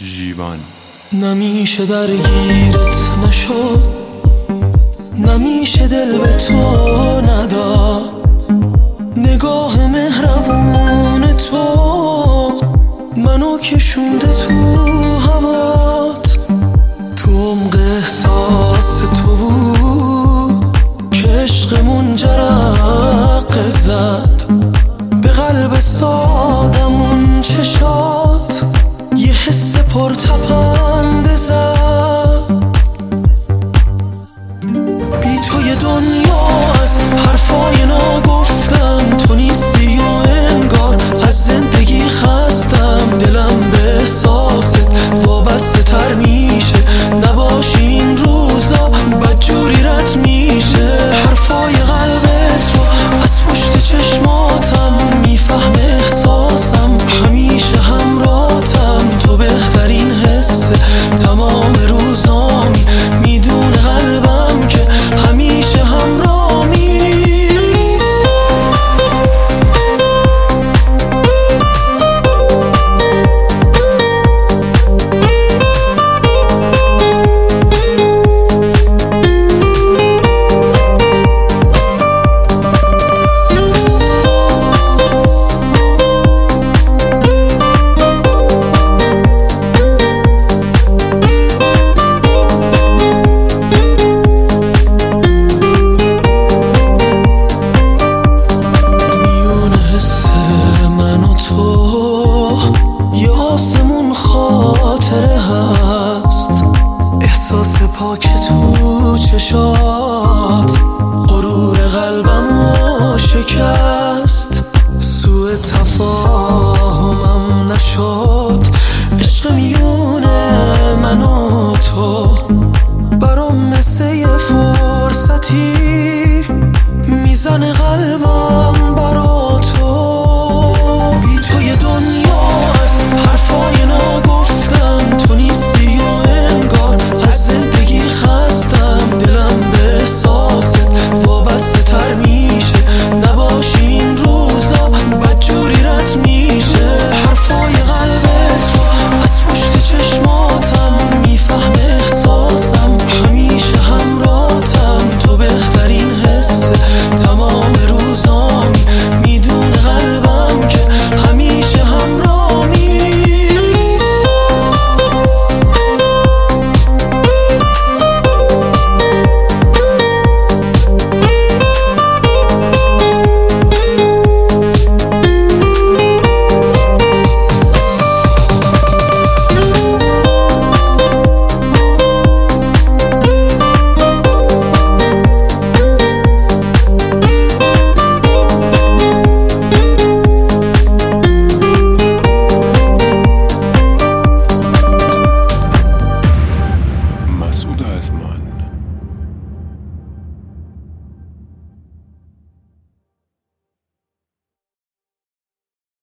ژیوان. نمیشه درگیرت نشد، نمیشه دل به تو نداد، نگاه مهربون تو منو کشونده تو هوات. تو عمق احساس تو بود که عشقمون جرقه زد به قلب سادمون، چشات یه حس پرتپنده زد. بی تو یه دنیا از حرفای ناگفتم، تو نیستی و انگار از زندگی خستم. دلم به احساست وابسته تر میشه، نباشی این روزا بدجوری رد میشه. حرفای قلبت رو از پشت چشماتم میفهم احساسم، همیشه همراهتم. تو بهترین حسه تمام روزامی، میدونه قلبم که همیشه همراهمی. خاطره هست احساس پاک تو چشات،